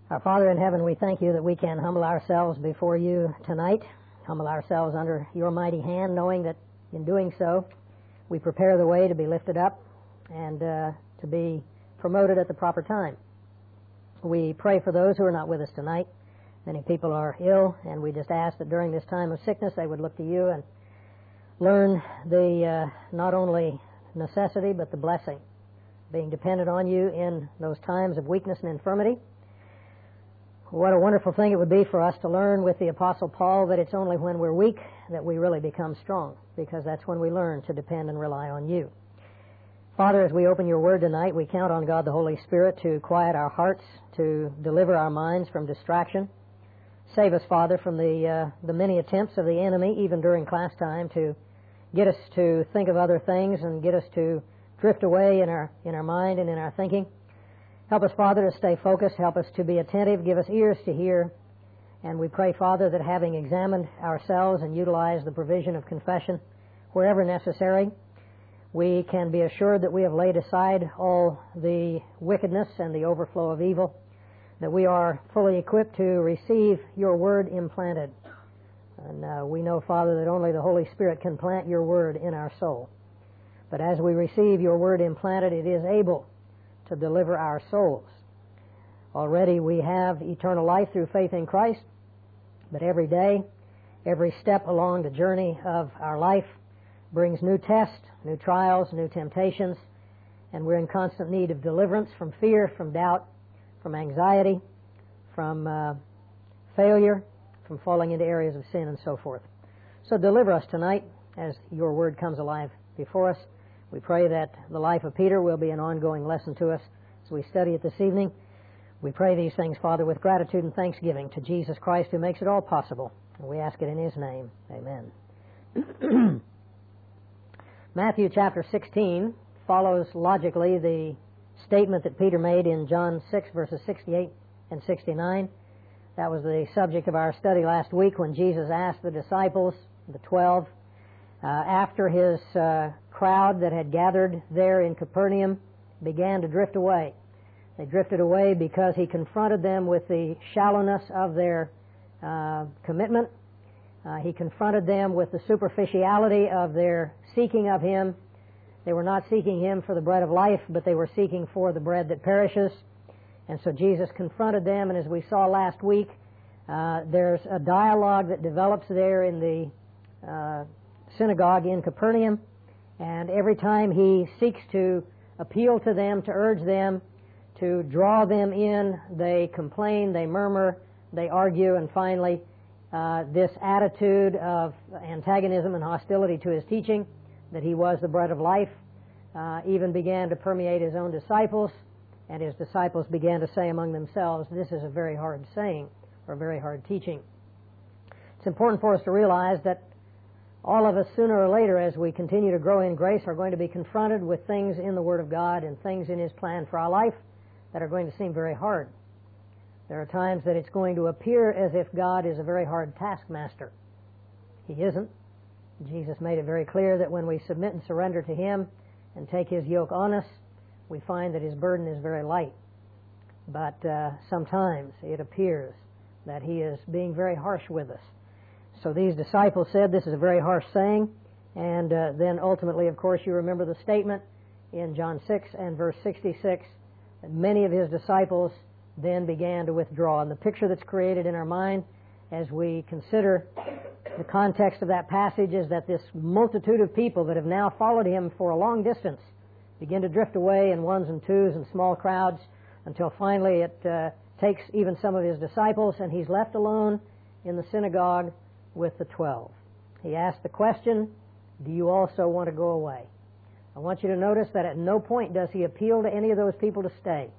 Our Father in heaven, we thank you that we can humble ourselves before you tonight, humble ourselves under your mighty hand, knowing that in doing so, we prepare the way to be lifted up and to be promoted at the proper time. We pray for those who are not with us tonight. Many people are ill, and we just ask that during this time of sickness they would look to you and learn the not only necessity but the blessing, being dependent on you in those times of weakness and infirmity. What a wonderful thing it would be for us to learn with the Apostle Paul that it's only when we're weak that we really become strong, because that's when we learn to depend and rely on you. Father, as we open your word tonight, we count on God the Holy Spirit to quiet our hearts, to deliver our minds from distraction. Save us, Father, from the many attempts of the enemy, even during class time, to get us to think of other things and get us to drift away in our mind and in our thinking. Help us, Father, to stay focused. Help us to be attentive. Give us ears to hear. And we pray, Father, that having examined ourselves and utilized the provision of confession wherever necessary, we can be assured that we have laid aside all the wickedness and the overflow of evil, that we are fully equipped to receive your word implanted. And we know, Father, that only the Holy Spirit can plant your word in our soul. But as we receive your word implanted, it is able to deliver our souls. Already we have eternal life through faith in Christ, but every day, every step along the journey of our life brings new tests, new trials, new temptations, and we're in constant need of deliverance from fear, from doubt, from anxiety, from failure, from falling into areas of sin and so forth. So deliver us tonight as your word comes alive before us. We pray that the life of Peter will be an ongoing lesson to us as we study it this evening. We pray these things, Father, with gratitude and thanksgiving to Jesus Christ, who makes it all possible. And we ask it in his name. Amen. Matthew chapter 16 follows logically the statement that Peter made in John 6, verses 68 and 69. That was the subject of our study last week when Jesus asked the disciples, the 12, after his crowd that had gathered there in Capernaum began to drift away. They drifted away because he confronted them with the shallowness of their commitment. He confronted them with the superficiality of their seeking of him. They were not seeking him for the bread of life, but they were seeking for the bread that perishes. And so Jesus confronted them, and as we saw last week, there's a dialogue that develops there in the synagogue in Capernaum, and every time he seeks to appeal to them, to urge them, to draw them in, they complain, they murmur, they argue, and finally this attitude of antagonism and hostility to his teaching, that he was the bread of life, even began to permeate his own disciples, and his disciples began to say among themselves, this is a very hard saying, or a very hard teaching. It's important for us to realize that all of us, sooner or later, as we continue to grow in grace, are going to be confronted with things in the Word of God and things in his plan for our life that are going to seem very hard. There are times that it's going to appear as if God is a very hard taskmaster. He isn't. Jesus made it very clear that when we submit and surrender to him and take his yoke on us, we find that his burden is very light. But sometimes it appears that he is being very harsh with us. So these disciples said, this is a very harsh saying, and then ultimately, of course, you remember the statement in John 6 and verse 66, that many of his disciples then began to withdraw. And the picture that's created in our mind as we consider the context of that passage is that this multitude of people that have now followed him for a long distance begin to drift away in ones and twos and small crowds until finally it takes even some of his disciples, and he's left alone in the synagogue with the 12. He asked the question, do you also want to go away? I want you to notice that at no point does he appeal to any of those people to stay.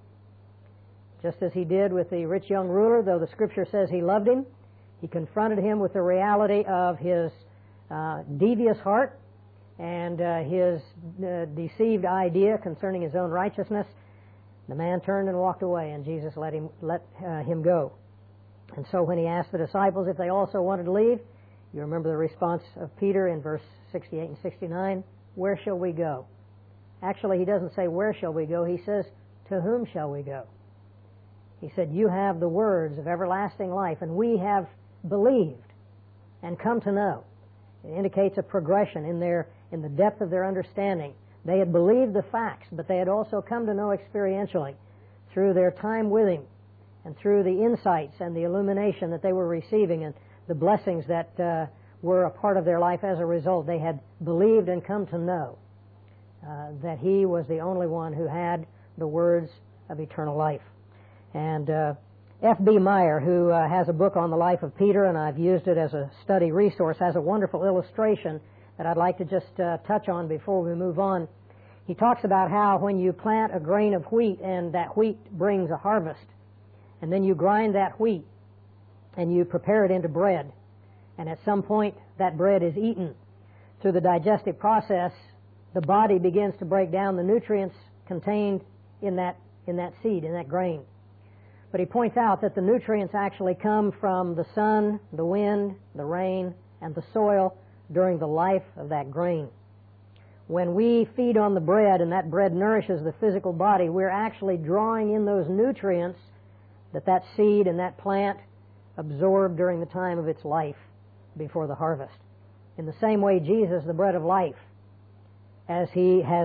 Just as he did with the rich young ruler, though the scripture says he loved him, he confronted him with the reality of his devious heart and his deceived idea concerning his own righteousness. The man turned and walked away, and Jesus let him go. And so when he asked the disciples if they also wanted to leave, you remember the response of Peter in verse 68 and 69, where shall we go? Actually, he doesn't say where shall we go, he says, to whom shall we go? He said, you have the words of everlasting life, and we have believed and come to know. It indicates a progression in the depth of their understanding. They had believed the facts, but they had also come to know experientially through their time with Him and through the insights and the illumination that they were receiving and the blessings that were a part of their life as a result. They had believed and come to know that He was the only one who had the words of eternal life. And F.B. Meyer, who has a book on the life of Peter, and I've used it as a study resource, has a wonderful illustration that I'd like to just touch on before we move on. He talks about how when you plant a grain of wheat and that wheat brings a harvest, and then you grind that wheat and you prepare it into bread, and at some point that bread is eaten. Through the digestive process, the body begins to break down the nutrients contained in that seed, in that grain. But he points out that the nutrients actually come from the sun, the wind, the rain, and the soil during the life of that grain. When we feed on the bread and that bread nourishes the physical body, we're actually drawing in those nutrients that seed and that plant absorbed during the time of its life before the harvest. In the same way, Jesus, the bread of life, as He has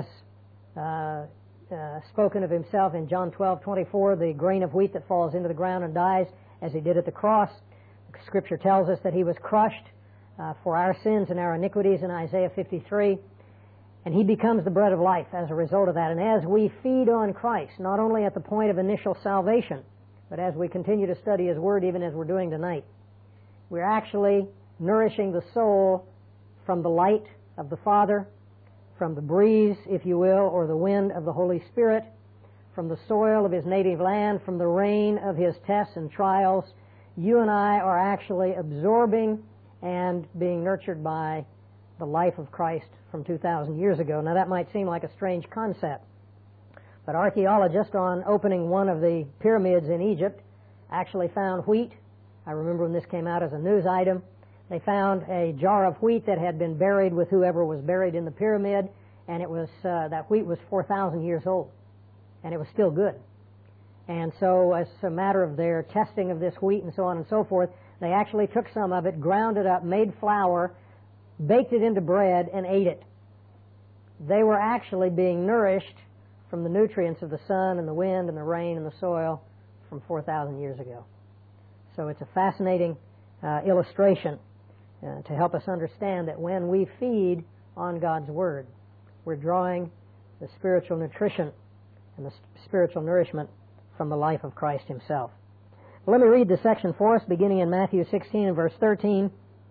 spoken of Himself in John 12:24, the grain of wheat that falls into the ground and dies, as He did at the cross. Scripture tells us that He was crushed for our sins and our iniquities in Isaiah 53, and He becomes the bread of life as a result of that. And as we feed on Christ, not only at the point of initial salvation, but as we continue to study His Word, even as we're doing tonight, we're actually nourishing the soul from the light of the Father, from the breeze, if you will, or the wind of the Holy Spirit, from the soil of His native land, from the rain of His tests and trials. You and I are actually absorbing and being nurtured by the life of Christ from 2,000 years ago. Now that might seem like a strange concept, but archaeologists, on opening one of the pyramids in Egypt, actually found wheat. I remember when this came out as a news item. They found a jar of wheat that had been buried with whoever was buried in the pyramid, and it was that wheat was 4,000 years old, and it was still good. And so, as a matter of their testing of this wheat and so on and so forth, they actually took some of it, ground it up, made flour, baked it into bread, and ate it. They were actually being nourished from the nutrients of the sun and the wind and the rain and the soil from 4,000 years ago. So it's a fascinating illustration to help us understand that when we feed on God's Word, we're drawing the spiritual nutrition and the spiritual nourishment from the life of Christ Himself. Well, let me read the section for us, beginning in Matthew 16 and verse 13.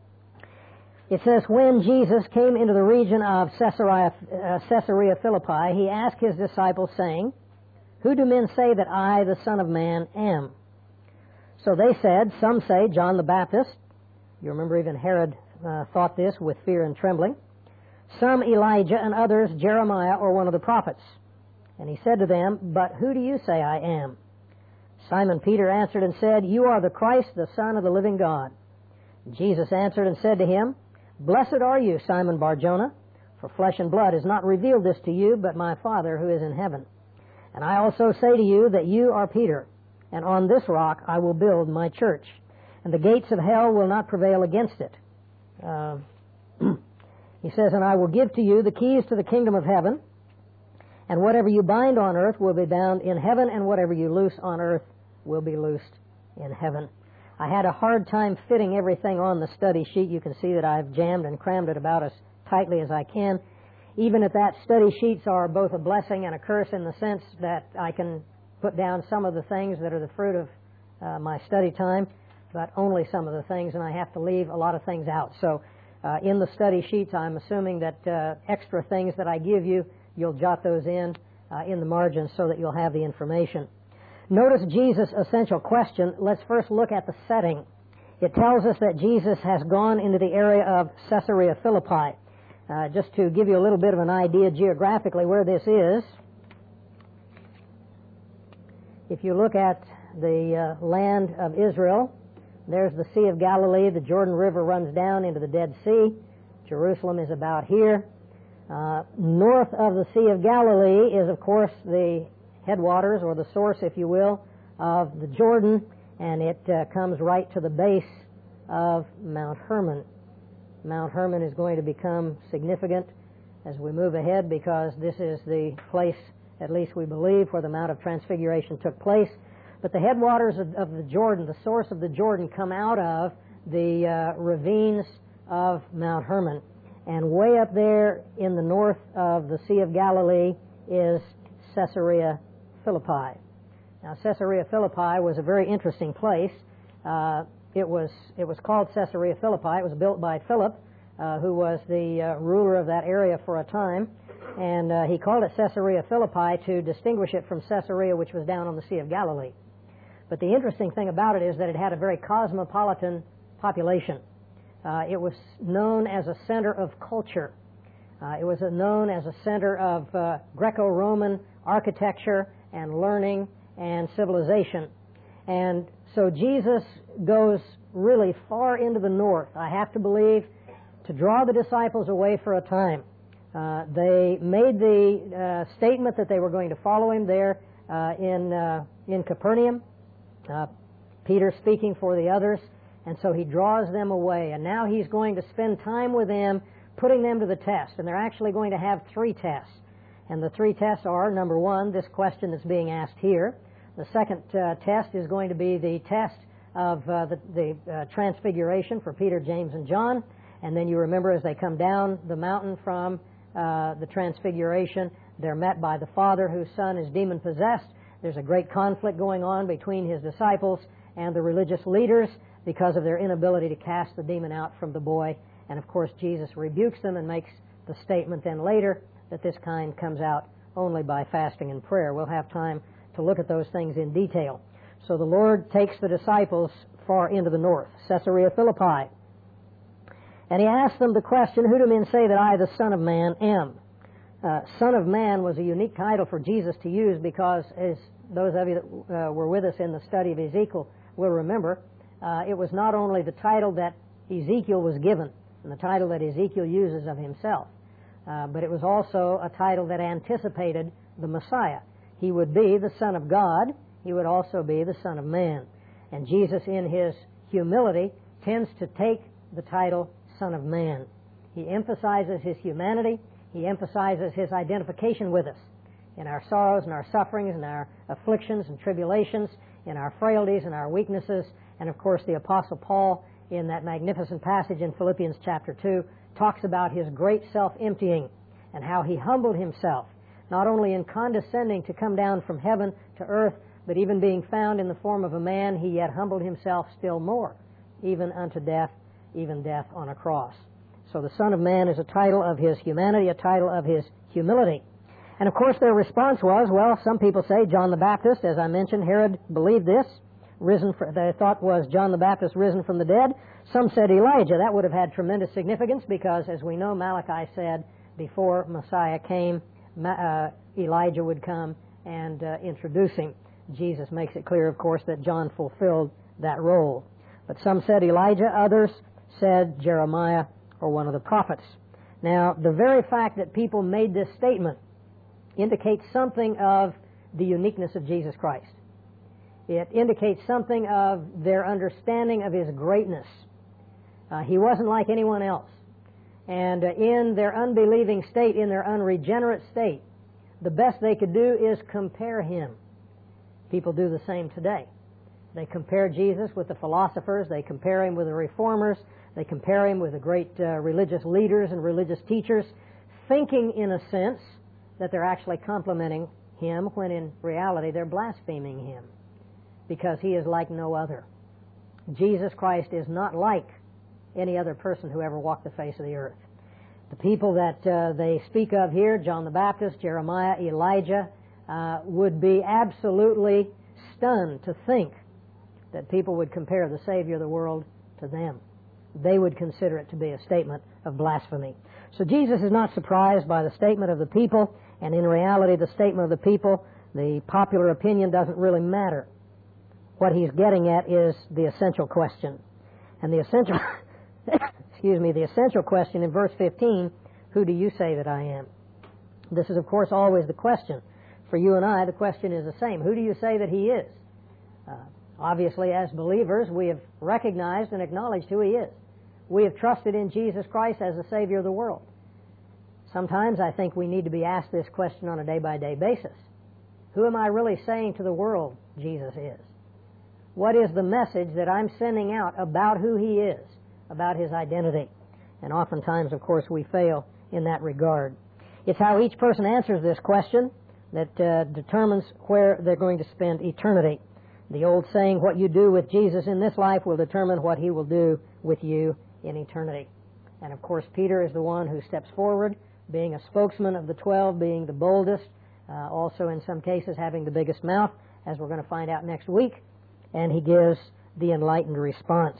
It says, when Jesus came into the region of Caesarea Philippi, He asked His disciples, saying, who do men say that I, the Son of Man, am? So they said, some say John the Baptist. You remember even Herod thought this with fear and trembling. Some Elijah, and others Jeremiah or one of the prophets. And He said to them, but who do you say I am? Simon Peter answered and said, you are the Christ, the Son of the living God. Jesus answered and said to him, blessed are you, Simon Bar-Jonah, for flesh and blood has not revealed this to you, but my Father who is in heaven. And I also say to you that you are Peter, and on this rock I will build my church, and the gates of hell will not prevail against it. He says, and I will give to you the keys to the kingdom of heaven, and whatever you bind on earth will be bound in heaven, and whatever you loose on earth will be loosed in heaven. I had a hard time fitting everything on the study sheet. You can see that I've jammed and crammed it about as tightly as I can. Even if that study sheets are both a blessing and a curse in the sense that I can put down some of the things that are the fruit of my study time, but only some of the things, and I have to leave a lot of things out. So in the study sheets, I'm assuming that extra things that I give you, you'll jot those in the margins so that you'll have the information. Notice Jesus' essential question. Let's first look at the setting. It tells us that Jesus has gone into the area of Caesarea Philippi. Just to give you a little bit of an idea geographically where this is, if you look at the land of Israel, there's the Sea of Galilee. The Jordan River runs down into the Dead Sea. Jerusalem is about here. North of the Sea of Galilee is, of course, the headwaters, or the source, if you will, of the Jordan, and it comes right to the base of Mount Hermon. Mount Hermon is going to become significant as we move ahead because this is the place, at least we believe, where the Mount of Transfiguration took place. But the headwaters of the Jordan, the source of the Jordan, come out of the ravines of Mount Hermon. And way up there in the north of the Sea of Galilee is Caesarea Philippi. Now, Caesarea Philippi was a very interesting place. It was called Caesarea Philippi. It was built by Philip, who was the ruler of that area for a time. And he called it Caesarea Philippi to distinguish it from Caesarea, which was down on the Sea of Galilee. But the interesting thing about it is that it had a very cosmopolitan population. It was known as a center of culture. It was known as a center of Greco-Roman architecture and learning and civilization. And so Jesus goes really far into the north, I have to believe, to draw the disciples away for a time. They made the statement that they were going to follow him there in Capernaum. Peter speaking for the others, and so he draws them away. And now he's going to spend time with them, putting them to the test. And they're actually going to have 3 tests. And the 3 tests are, number 1, this question that's being asked here. The second test is going to be the test of the transfiguration for Peter, James, and John. And then you remember as they come down the mountain from the transfiguration, they're met by the father whose son is demon-possessed. There's a great conflict going on between his disciples and the religious leaders because of their inability to cast the demon out from the boy. And of course, Jesus rebukes them and makes the statement then later that this kind comes out only by fasting and prayer. We'll have time to look at those things in detail. So the Lord takes the disciples far into the north, Caesarea Philippi. And he asks them the question, "Who do men say that I, the Son of Man, am?" Son of Man was a unique title for Jesus to use because, as those of you that were with us in the study of Ezekiel will remember, it was not only the title that Ezekiel was given and the title that Ezekiel uses of himself, but it was also a title that anticipated the Messiah. He would be the Son of God. He would also be the Son of Man. And Jesus, in his humility, tends to take the title Son of Man. He emphasizes his humanity. He emphasizes his identification with us in our sorrows and our sufferings and our afflictions and tribulations, in our frailties and our weaknesses. And of course, the Apostle Paul, in that magnificent passage in Philippians chapter 2, talks about his great self-emptying and how he humbled himself, not only in condescending to come down from heaven to earth, but even being found in the form of a man, he yet humbled himself still more, even unto death, even death on a cross. So the Son of Man is a title of his humanity, a title of his humility. And of course their response was, well, some people say John the Baptist, as I mentioned, Herod believed this, they thought was John the Baptist risen from the dead. Some said Elijah. That would have had tremendous significance because, as we know, Malachi said before Messiah came, Elijah would come and introduce him. Jesus makes it clear, of course, that John fulfilled that role. But some said Elijah, others said Jeremiah or one of the prophets. Now, the very fact that people made this statement indicates something of the uniqueness of Jesus Christ. It indicates something of their understanding of his greatness. He wasn't like anyone else. And in their unbelieving state, in their unregenerate state, the best they could do is compare him. People do the same today. They compare Jesus with the philosophers. They compare him with the reformers. They compare him with the great religious leaders and religious teachers, thinking in a sense that they're actually complimenting him when in reality they're blaspheming him because he is like no other. Jesus Christ is not like any other person who ever walked the face of the earth. The people that they speak of here, John the Baptist, Jeremiah, Elijah, would be absolutely stunned to think that people would compare the Savior of the world to them. They would consider it to be a statement of blasphemy. So Jesus is not surprised by the statement of the people, and in reality the statement of the people, the popular opinion doesn't really matter. What he's getting at is the essential question. And the essential the essential question in verse 15, who do you say that I am? This is, of course, always the question. For you and I, the question is the same. Who do you say that he is? Obviously, as believers, we have recognized and acknowledged who He is. We have trusted in Jesus Christ as the Savior of the world. Sometimes I think we need to be asked this question on a day-by-day basis. Who am I really saying to the world Jesus is? What is the message that I'm sending out about who He is, about His identity? And oftentimes, of course, we fail in that regard. It's how each person answers this question that determines where they're going to spend eternity. The old saying, what you do with Jesus in this life will determine what He will do with you in eternity. And of course, Peter is the one who steps forward, being a spokesman of the 12, being the boldest, also in some cases having the biggest mouth, as we're going to find out next week. And he gives the enlightened response.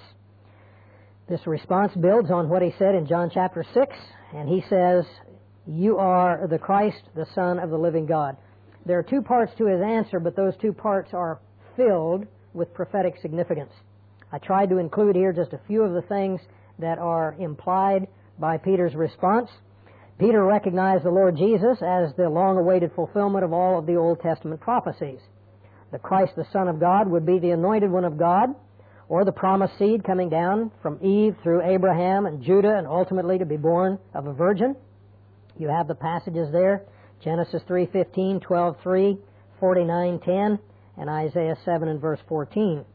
This response builds on what he said in John chapter 6, and he says, "You are the Christ, the Son of the living God." There are two parts to his answer, but those two parts are filled with prophetic significance. I tried to include here just a few of the things that are implied by Peter's response. Peter recognized the Lord Jesus as the long-awaited fulfillment of all of the Old Testament prophecies. The Christ, the Son of God, would be the anointed one of God, or the promised seed coming down from Eve through Abraham and Judah and ultimately to be born of a virgin. You have the passages there, Genesis 3:15, 12:3, 49:10, and Isaiah 7 and verse 14.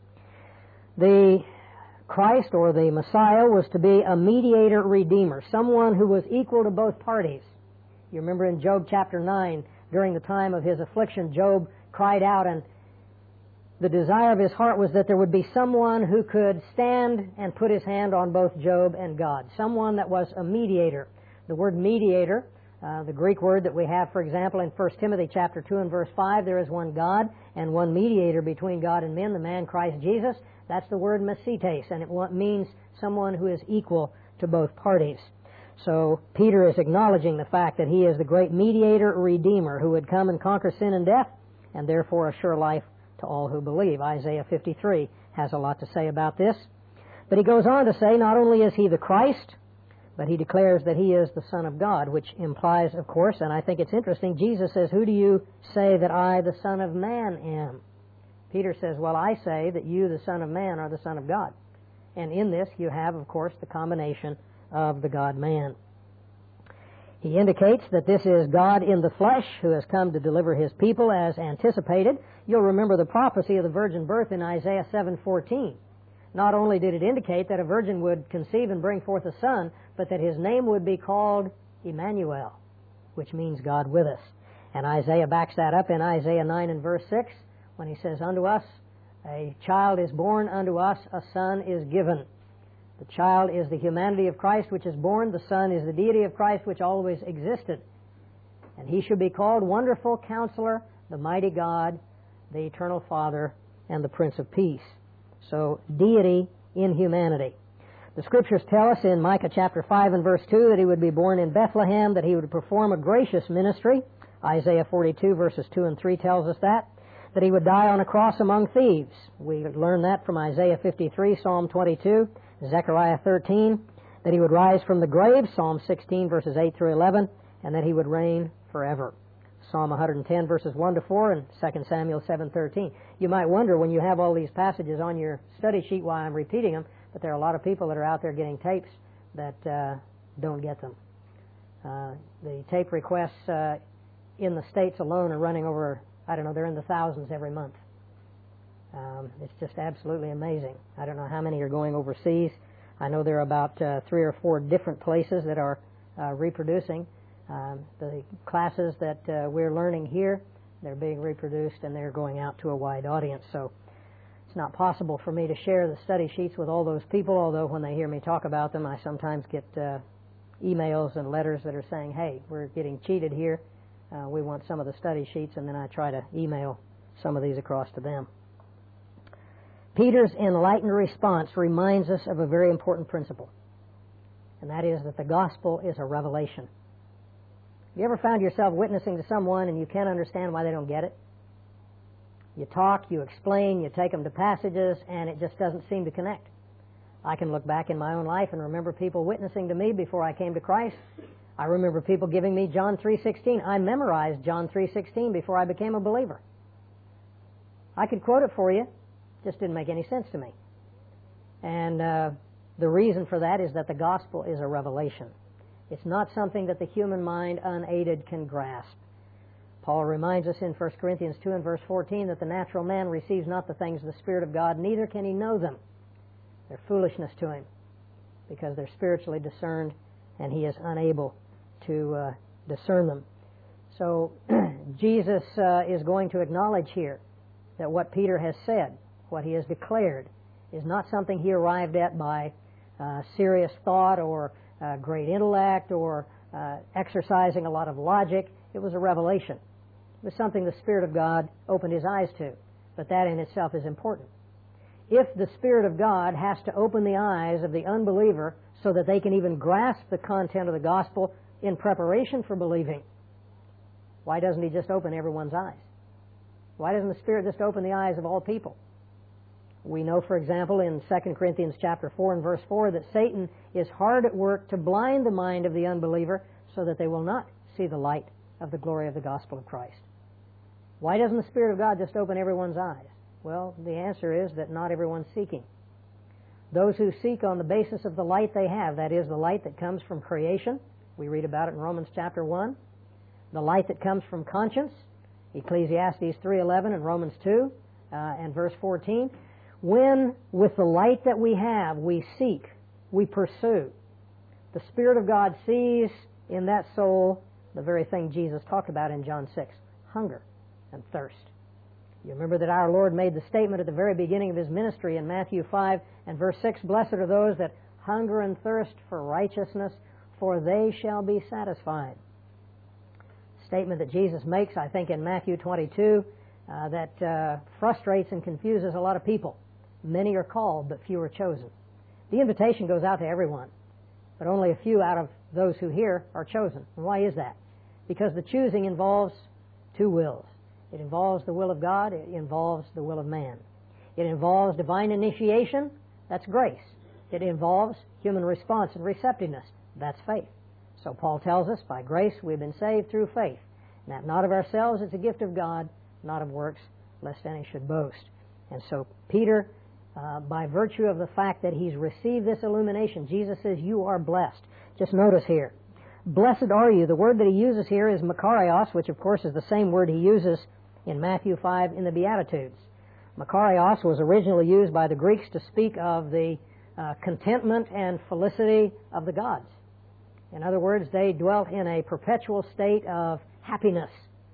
The Christ, or the Messiah, was to be a mediator redeemer, someone who was equal to both parties. You remember in Job chapter 9, during the time of his affliction, Job cried out, and the desire of his heart was that there would be someone who could stand and put his hand on both Job and God, someone that was a mediator. The word mediator, the Greek word that we have, for example, in 1 Timothy chapter 2 and verse 5, there is one God and one mediator between God and men, the man Christ Jesus. That's the word mesites, and it means someone who is equal to both parties. So Peter is acknowledging the fact that he is the great mediator, redeemer, who would come and conquer sin and death, and therefore assure life to all who believe. Isaiah 53 has a lot to say about this. But he goes on to say not only is he the Christ, but he declares that he is the Son of God, which implies, of course, and I think it's interesting, Jesus says, "Who do you say that I, the Son of Man, am?" Peter says, "Well, I say that you, the Son of Man, are the Son of God." And in this you have, of course, the combination of the God-man. He indicates that this is God in the flesh who has come to deliver His people as anticipated. You'll remember the prophecy of the virgin birth in Isaiah 7:14. Not only did it indicate that a virgin would conceive and bring forth a son, but that his name would be called Emmanuel, which means God with us. And Isaiah backs that up in Isaiah 9 and verse 6 when he says, "Unto us a child is born, unto us a son is given." The child is the humanity of Christ which is born. The Son is the deity of Christ which always existed. And He should be called Wonderful Counselor, the Mighty God, the Eternal Father, and the Prince of Peace. So, deity in humanity. The Scriptures tell us in Micah chapter 5 and verse 2 that He would be born in Bethlehem, that He would perform a gracious ministry. Isaiah 42 verses 2 and 3 tells us that He would die on a cross among thieves. We learn that from Isaiah 53, Psalm 22, Zechariah 13, that He would rise from the grave, Psalm 16 verses 8 through 11, and that He would reign forever. Psalm 110 verses 1 to 4 and 2 Samuel 7:13. You might wonder when you have all these passages on your study sheet why I'm repeating them, but there are a lot of people that are out there getting tapes that don't get them. The tape requests in the States alone are running over, they're in the thousands every month. It's just absolutely amazing. I don't know how many are going overseas. I know there are about 3 or 4 different places that are reproducing. The classes that we're learning here, they're being reproduced and they're going out to a wide audience. So it's not possible for me to share the study sheets with all those people, although when they hear me talk about them, I sometimes get emails and letters that are saying, "Hey, we're getting cheated here. We want some of the study sheets," and then I try to email some of these across to them. Peter's enlightened response reminds us of a very important principle, and that is that the gospel is a revelation. You ever found yourself witnessing to someone and you can't understand why they don't get it? You talk, you explain, you take them to passages, and it just doesn't seem to connect. I can look back in my own life and remember people witnessing to me before I came to Christ. I remember people giving me John 3:16. I memorized John 3:16 before I became a believer. I could quote it for you, Just didn't make any sense to me. And the reason for that is that the gospel is a revelation. It's not something that the human mind unaided can grasp. Paul reminds us in 1 Corinthians 2 and verse 14 that the natural man receives not the things of the Spirit of God, neither can he know them. They're foolishness to him because they're spiritually discerned, and he is unable to discern them. So Jesus is going to acknowledge here that what Peter has said, what he has declared, is not something he arrived at by serious thought or great intellect or exercising a lot of logic. It was a revelation. It was something the Spirit of God opened his eyes to. But that in itself is important. If the Spirit of God has to open the eyes of the unbeliever so that they can even grasp the content of the gospel in preparation for believing, why doesn't he just open everyone's eyes? Why doesn't the Spirit just open the eyes of all people? We know, for example, in 2 Corinthians chapter 4 and verse 4 that Satan is hard at work to blind the mind of the unbeliever so that they will not see the light of the glory of the gospel of Christ. Why doesn't the Spirit of God just open everyone's eyes? Well, the answer is that not everyone's seeking. Those who seek on the basis of the light they have, that is, the light that comes from creation, we read about it in Romans chapter 1, the light that comes from conscience, Ecclesiastes 3:11 and Romans 2 and verse 14, when with the light that we have, we seek, we pursue, the Spirit of God sees in that soul the very thing Jesus talked about in John 6, hunger and thirst. You remember that our Lord made the statement at the very beginning of His ministry in Matthew 5 and verse 6, blessed are those that hunger and thirst for righteousness, for they shall be satisfied. Statement that Jesus makes, I think, in Matthew 22 that frustrates and confuses a lot of people. Many are called, but few are chosen. The invitation goes out to everyone, but only a few out of those who hear are chosen. And why is that? Because the choosing involves two wills. It involves the will of God. It involves the will of man. It involves divine initiation. That's grace. It involves human response and receptiveness. That's faith. So Paul tells us, by grace we've been saved through faith. And that not of ourselves, it's a gift of God, not of works, lest any should boast. And so Peter, by virtue of the fact that he's received this illumination, Jesus says, you are blessed. Just notice here, blessed are you. The word that he uses here is makarios, which of course is the same word he uses in Matthew 5 in the Beatitudes. Makarios was originally used by the Greeks to speak of the contentment and felicity of the gods. In other words, they dwelt in a perpetual state of happiness.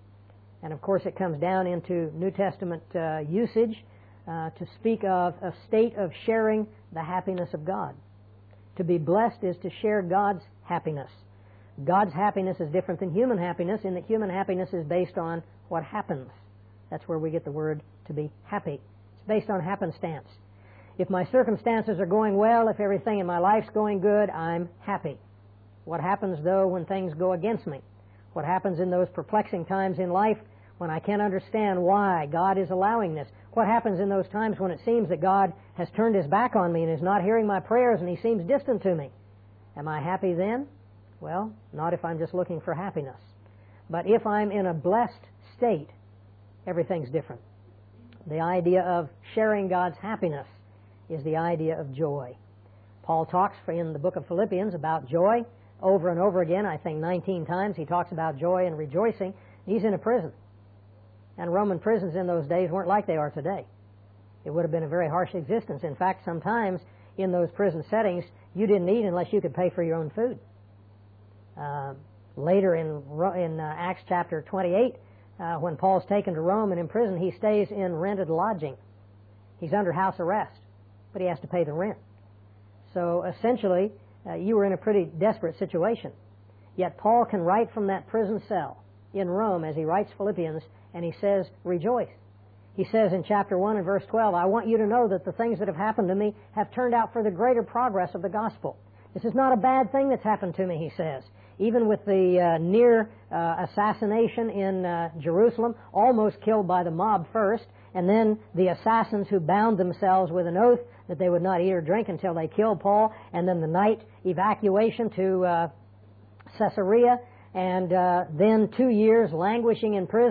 And of course it comes down into New Testament usage to speak of a state of sharing the happiness of God. To be blessed is to share God's happiness. God's happiness is different than human happiness in that human happiness is based on what happens. That's where we get the word to be happy. It's based on happenstance. If my circumstances are going well, if everything in my life's going good, I'm happy. What happens, though, when things go against me? What happens in those perplexing times in life when I can't understand why God is allowing this? What happens in those times when it seems that God has turned His back on me and is not hearing my prayers and He seems distant to me? Am I happy then? Well, not if I'm just looking for happiness. But if I'm in a blessed state, everything's different. The idea of sharing God's happiness is the idea of joy. Paul talks in the book of Philippians about joy over and over again. I think 19 times he talks about joy and rejoicing. He's in a prison. And Roman prisons in those days weren't like they are today. It would have been a very harsh existence. In fact, sometimes in those prison settings, you didn't eat unless you could pay for your own food. Later in Acts chapter 28, when Paul's taken to Rome and in prison, he stays in rented lodging. He's under house arrest, but he has to pay the rent. So essentially, you were in a pretty desperate situation. Yet Paul can write from that prison cell in Rome as he writes Philippians, and he says, rejoice. He says in chapter 1 and verse 12, I want you to know that the things that have happened to me have turned out for the greater progress of the gospel. This is not a bad thing that's happened to me, he says. Even with the near assassination in Jerusalem, almost killed by the mob first, and then the assassins who bound themselves with an oath that they would not eat or drink until they killed Paul, and then the night evacuation to Caesarea, and then 2 years languishing in prison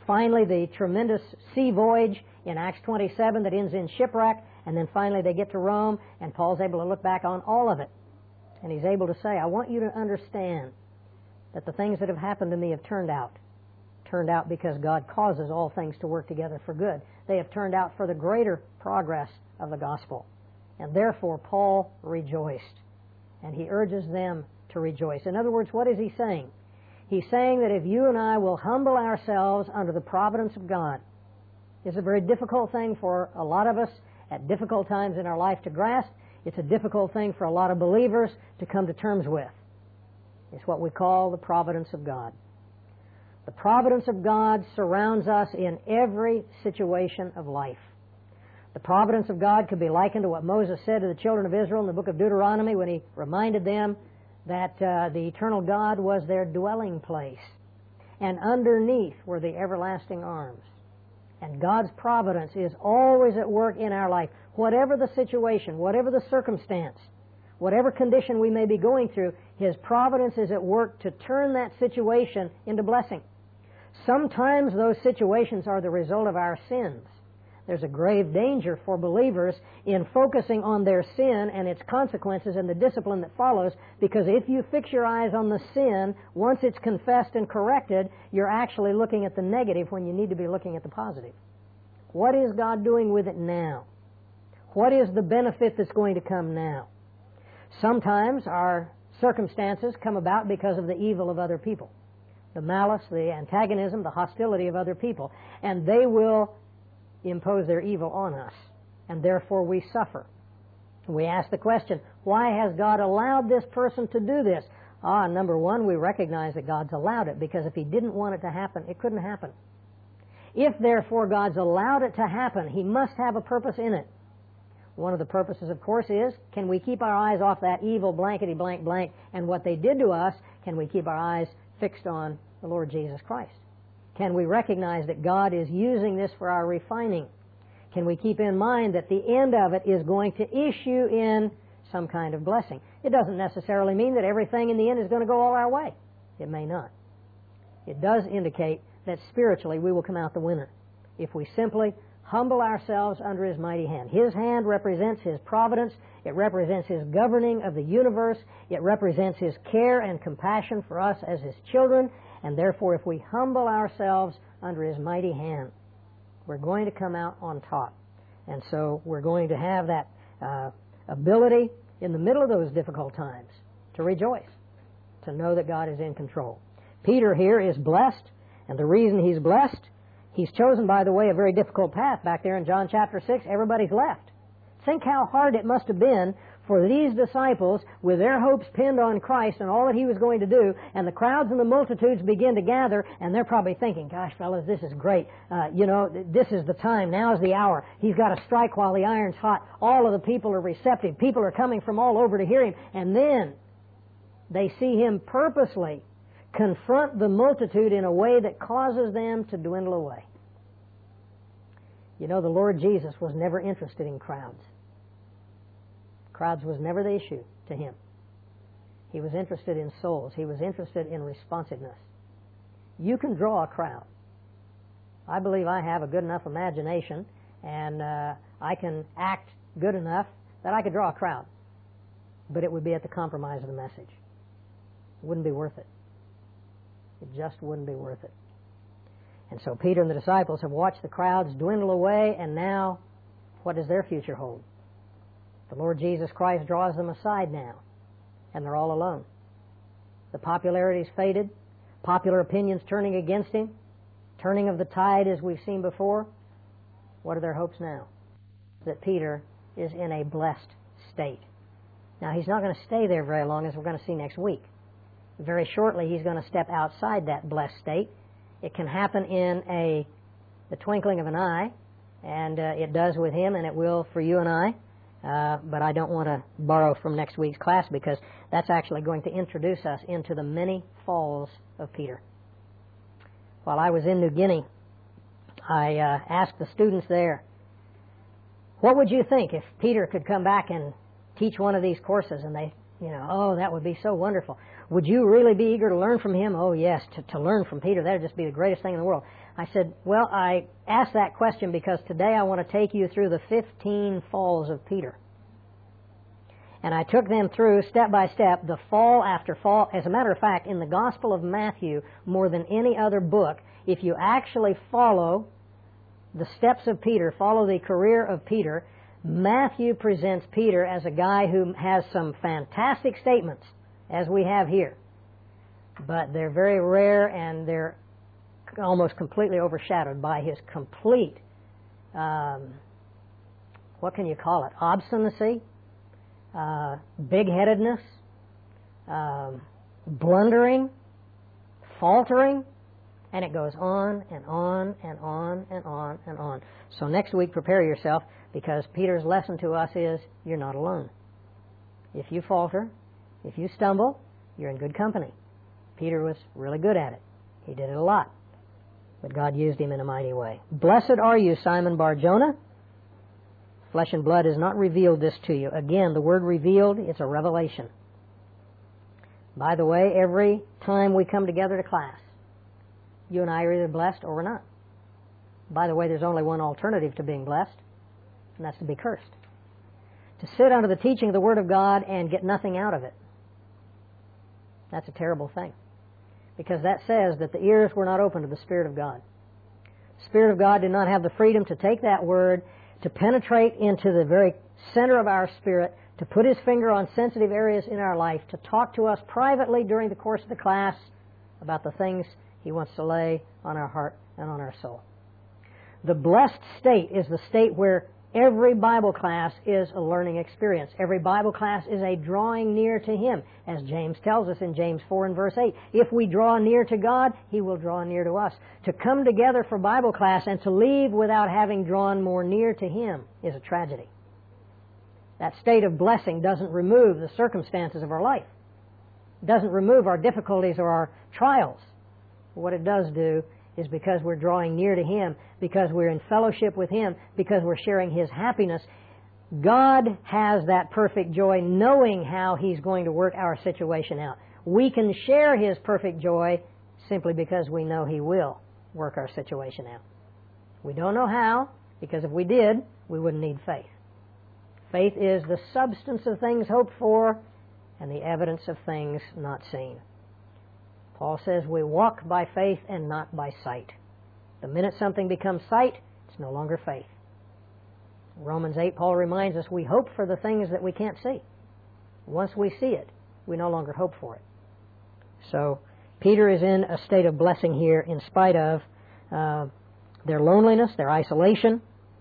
Finally, the tremendous sea voyage in Acts 27 that ends in shipwreck, and then finally they get to Rome, and Paul's able to look back on all of it. And he's able to say, I want you to understand that the things that have happened to me have turned out because God causes all things to work together for good. They have turned out for the greater progress of the gospel. And therefore, Paul rejoiced. And he urges them to rejoice. In other words, what is he saying? He's saying that if you and I will humble ourselves under the providence of God, it's a very difficult thing for a lot of us at difficult times in our life to grasp. It's a difficult thing for a lot of believers to come to terms with. It's what we call the providence of God. The providence of God surrounds us in every situation of life. The providence of God could be likened to what Moses said to the children of Israel in the book of Deuteronomy when he reminded them that the eternal God was their dwelling place, and underneath were the everlasting arms. And God's providence is always at work in our life. Whatever the situation, whatever the circumstance, whatever condition we may be going through, His providence is at work to turn that situation into blessing. Sometimes those situations are the result of our sins. There's a grave danger for believers in focusing on their sin and its consequences and the discipline that follows, because if you fix your eyes on the sin, once it's confessed and corrected, you're actually looking at the negative when you need to be looking at the positive. What is God doing with it now? What is the benefit that's going to come now? Sometimes our circumstances come about because of the evil of other people, the malice, the antagonism, the hostility of other people, and they will impose their evil on us, and therefore we suffer. We ask the question, why has God allowed this person to do this? Number one, we recognize that God's allowed it, because if He didn't want it to happen, it couldn't happen. If therefore God's allowed it to happen, He must have a purpose in it. One of the purposes, of course, is, can we keep our eyes off that evil blankety blank blank and what they did to us? Can we keep our eyes fixed on the Lord Jesus Christ? Can we recognize that God is using this for our refining? Can we keep in mind that the end of it is going to issue in some kind of blessing? It doesn't necessarily mean that everything in the end is going to go all our way. It may not. It does indicate that spiritually we will come out the winner if we simply humble ourselves under His mighty hand. His hand represents His providence. It represents His governing of the universe. It represents His care and compassion for us as His children. And therefore, if we humble ourselves under His mighty hand, we're going to come out on top. And so we're going to have that ability in the middle of those difficult times to rejoice, to know that God is in control. Peter here is blessed, and the reason he's blessed, he's chosen, by the way, a very difficult path. Back there in John chapter 6, everybody's left. Think how hard it must have been for these disciples, with their hopes pinned on Christ and all that He was going to do, and the crowds and the multitudes begin to gather, and they're probably thinking, gosh, fellas, this is great. This is the time. Now is the hour. He's got to strike while the iron's hot. All of the people are receptive. People are coming from all over to hear Him. And then they see Him purposely confront the multitude in a way that causes them to dwindle away. You know, the Lord Jesus was never interested in crowds. Crowds was never the issue to Him. He was interested in souls. He was interested in responsiveness. You can draw a crowd. I believe I have a good enough imagination, and I can act good enough that I could draw a crowd. But it would be at the compromise of the message. It wouldn't be worth it. It just wouldn't be worth it. And so Peter and the disciples have watched the crowds dwindle away, and now what does their future hold? The Lord Jesus Christ draws them aside now, and they're all alone. The popularity's faded, popular opinions turning against Him, turning of the tide as we've seen before. What are their hopes now? That Peter is in a blessed state. Now, he's not going to stay there very long, as we're going to see next week. Very shortly, he's going to step outside that blessed state. It can happen in the twinkling of an eye, and it does with him, and it will for you and I. But I don't want to borrow from next week's class, because that's actually going to introduce us into the many falls of Peter. While I was in New Guinea, I asked the students there, what would you think if Peter could come back and teach one of these courses? And they Oh, that would be so wonderful. Would you really be eager to learn from him? Oh, yes, to learn from Peter. That would just be the greatest thing in the world. I said, well, I asked that question because today I want to take you through the 15 falls of Peter. And I took them through, step by step, the fall after fall. As a matter of fact, in the Gospel of Matthew, more than any other book, if you actually follow the steps of Peter, follow the career of Peter, Matthew presents Peter as a guy who has some fantastic statements, as we have here. But they're very rare and they're almost completely overshadowed by his complete, what can you call it, obstinacy, big-headedness, blundering, faltering, and it goes on and on and on and on and on. So next week, prepare yourself, because Peter's lesson to us is, you're not alone. If you falter, if you stumble, you're in good company. Peter was really good at it. He did it a lot. But God used him in a mighty way. Blessed are you, Simon Bar-Jonah. Flesh and blood has not revealed this to you. Again, the word revealed, it's a revelation. By the way, every time we come together to class, you and I are either blessed or we're not. By the way, there's only one alternative to being blessed, and that's to be cursed. To sit under the teaching of the Word of God and get nothing out of it. That's a terrible thing. Because that says that the ears were not open to the Spirit of God. The Spirit of God did not have the freedom to take that Word, to penetrate into the very center of our spirit, to put His finger on sensitive areas in our life, to talk to us privately during the course of the class about the things He wants to lay on our heart and on our soul. The blessed state is the state where every Bible class is a learning experience. Every Bible class is a drawing near to Him, as James tells us in James 4 and verse 8. If we draw near to God, He will draw near to us. To come together for Bible class and to leave without having drawn more near to Him is a tragedy. That state of blessing doesn't remove the circumstances of our life. It doesn't remove our difficulties or our trials. What it does do is, because we're drawing near to Him, because we're in fellowship with Him, because we're sharing His happiness, God has that perfect joy knowing how He's going to work our situation out. We can share His perfect joy simply because we know He will work our situation out. We don't know how, because if we did, we wouldn't need faith. Faith is the substance of things hoped for and the evidence of things not seen. Paul says we walk by faith and not by sight. The minute something becomes sight, it's no longer faith. Romans 8, Paul reminds us we hope for the things that we can't see. Once we see it, we no longer hope for it. So Peter is in a state of blessing here in spite of their loneliness, their isolation.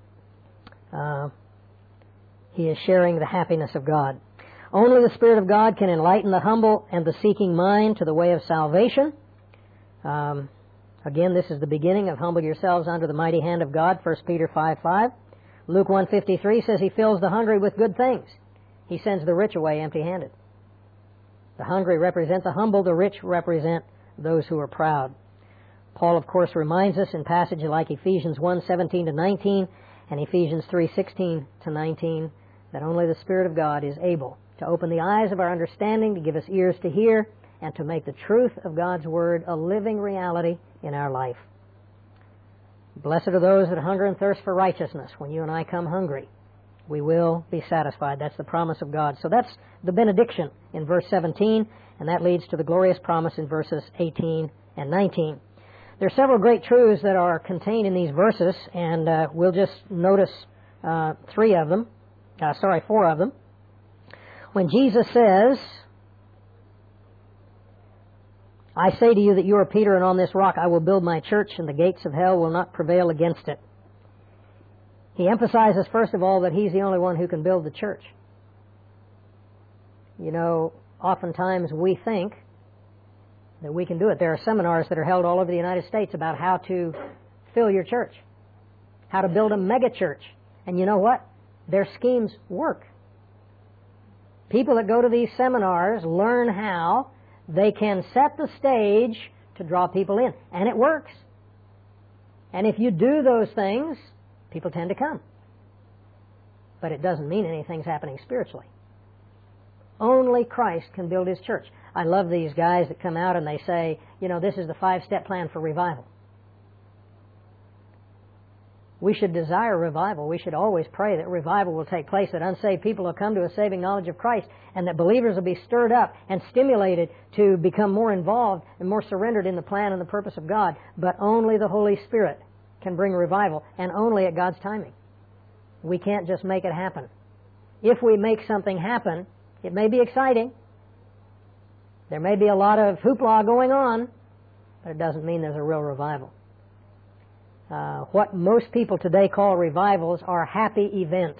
He is sharing the happiness of God. Only the Spirit of God can enlighten the humble and the seeking mind to the way of salvation. Again, this is the beginning of humble yourselves under the mighty hand of God, 1 Peter 5:5. Luke 1:53 says He fills the hungry with good things. He sends the rich away empty-handed. The hungry represent the humble, the rich represent those who are proud. Paul, of course, reminds us in passages like Ephesians 1:17-19 and Ephesians 3:16-19 that only the Spirit of God is able to open the eyes of our understanding, to give us ears to hear, and to make the truth of God's Word a living reality in our life. Blessed are those that hunger and thirst for righteousness. When you and I come hungry, we will be satisfied. That's the promise of God. So that's the benediction in verse 17, and that leads to the glorious promise in verses 18 and 19. There are several great truths that are contained in these verses, and we'll just notice four of them. When Jesus says, I say to you that you are Peter, and on this rock I will build my church, and the gates of hell will not prevail against it. He emphasizes, first of all, that He's the only one who can build the church. You know, oftentimes we think that we can do it. There are seminars that are held all over the United States about how to fill your church, how to build a mega church. And you know what? Their schemes work. People that go to these seminars learn how they can set the stage to draw people in. And it works. And if you do those things, people tend to come. But it doesn't mean anything's happening spiritually. Only Christ can build His church. I love these guys that come out and they say, this is the 5-step plan for revival. We should desire revival. We should always pray that revival will take place, that unsaved people will come to a saving knowledge of Christ, and that believers will be stirred up and stimulated to become more involved and more surrendered in the plan and the purpose of God. But only the Holy Spirit can bring revival, and only at God's timing. We can't just make it happen. If we make something happen, it may be exciting. There may be a lot of hoopla going on, but it doesn't mean there's a real revival. What most people today call revivals are happy events.